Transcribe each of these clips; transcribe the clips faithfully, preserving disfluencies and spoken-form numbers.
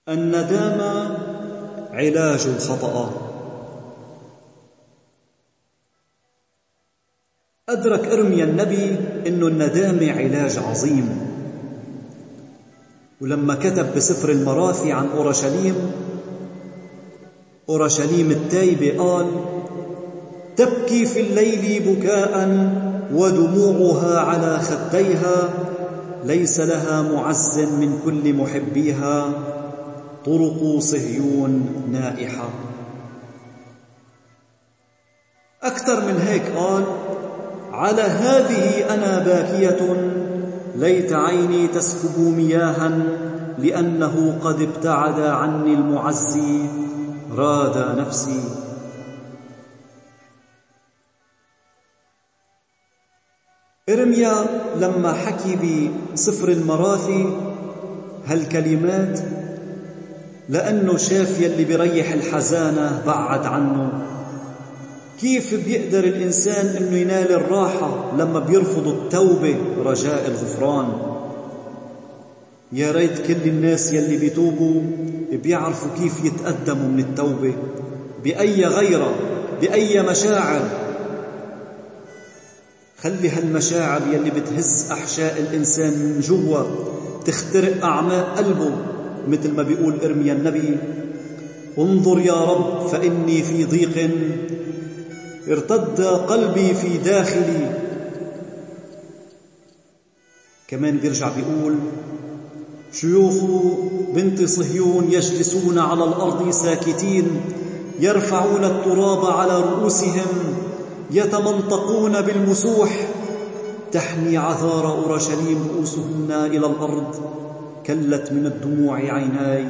الندامة علاج الخطأ. أدرك إرميا النبي أن الندامة علاج عظيم، ولما كتب بسفر المراثي عن أورشليم أورشليم التايبة قال: تبكي في الليل بكاء ودموعها على خديها، ليس لها معز من كل محبيها، طرق صهيون نائحة. أكثر من هيك قال: على هذه أنا باكية، ليت عيني تسكب مياها، لأنه قد ابتعد عني المعزي، راد نفسي. إرميا لما حكي بسفر المراثي هالكلمات لأنه شاف يلي بريح الحزانة بعد عنه. كيف بيقدر الإنسان أنه ينال الراحة لما بيرفض التوبة رجاء الغفران؟ يا ريت كل الناس يلي بيتوبوا بيعرفوا كيف يتقدموا من التوبة، بأي غيرة، بأي مشاعر. خلي هالمشاعر يلي بتهز أحشاء الإنسان من جوا تخترق أعماق قلبه، مثل ما بيقول إرميا النبي: انظر يا رب فإني في ضيق، ارتد قلبي في داخلي. كمان بيرجع بيقول: شيوخ بنت صهيون يجلسون على الأرض ساكتين، يرفعون التراب على رؤوسهم، يتمنطقون بالمسوح، تحني عذار أورشليم رؤوسهن إلى الأرض، كلت من الدموع عيناي.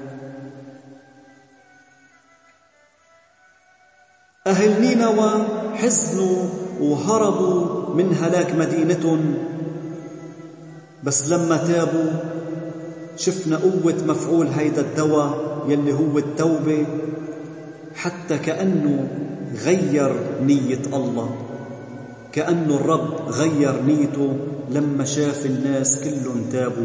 أهل نينوى حزنوا وهربوا من هلاك مدينتهم، بس لما تابوا شفنا قوة مفعول هيدا الدواء يلي هو التوبة، حتى كأنه غير نية الله، كأنه الرب غير نيته لما شاف الناس كلهم تابوا.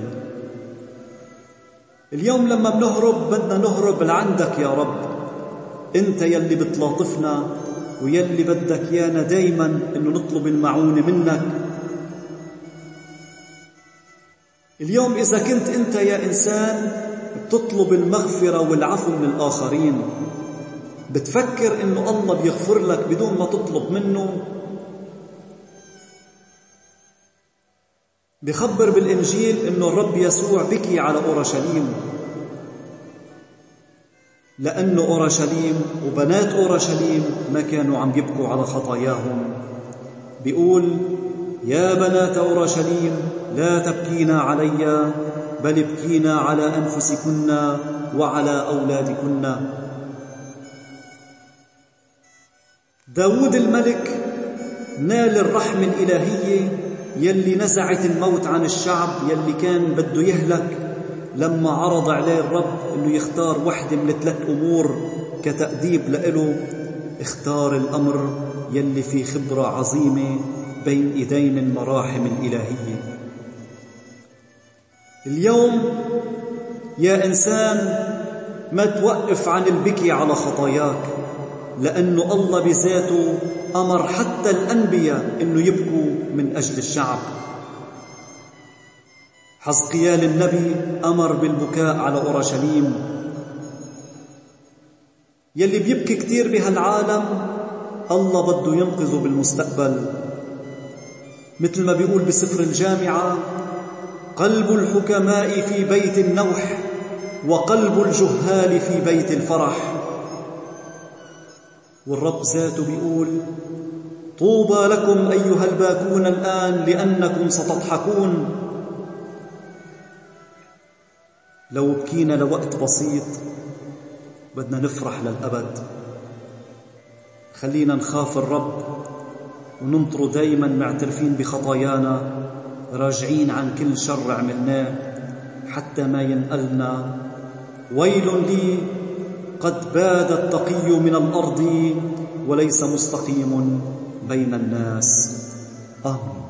اليوم لما بنهرب بدنا نهرب لعندك يا رب، انت يلي بتلاطفنا ويلي بدك يانا دايما انه نطلب المعونة منك. اليوم إذا كنت أنت يا إنسان بتطلب المغفرة والعفو من الآخرين، بتفكر إنه الله بيغفر لك بدون ما تطلب منه؟ بخبر بالإنجيل إنه الرب يسوع بكي على أورشليم، لأنه أورشليم وبنات أورشليم ما كانوا عم يبكوا على خطاياهم. بيقول: يا بنات أورشليم لا تبكينا علي، بل ابكينا على أنفسكن وعلى أولادكن. داود الملك نال الرحمة الإلهية يلي نزعت الموت عن الشعب يلي كان بده يهلك، لما عرض عليه الرب أنه يختار واحدة من ثلاث أمور كتأديب لإله، اختار الأمر يلي فيه خبرة عظيمة بين إيدين المراحم الإلهية. اليوم يا إنسان ما توقف عن البكي على خطاياك، لأنه الله بذاته أمر حتى الأنبياء أنه يبكوا من أجل الشعب. حزقيال النبي أمر بالبكاء على أورشليم. يلي بيبكي كتير بهالعالم الله بده ينقذه بالمستقبل، مثل ما بيقول بسفر الجامعة: قلب الحكماء في بيت النوح، وقلب الجهال في بيت الفرح. والرب ذاته بيقول: طوبى لكم أيها الباكون الآن، لأنكم ستضحكون. لو بكينا لوقت بسيط بدنا نفرح للأبد. خلينا نخاف الرب وننطره دايما معترفين بخطايانا، راجعين عن كل شر عملناه حتى ما ينقلنا: ويل لي قد باد التقي من الأرض، وليس مستقيم بين الناس. آمين.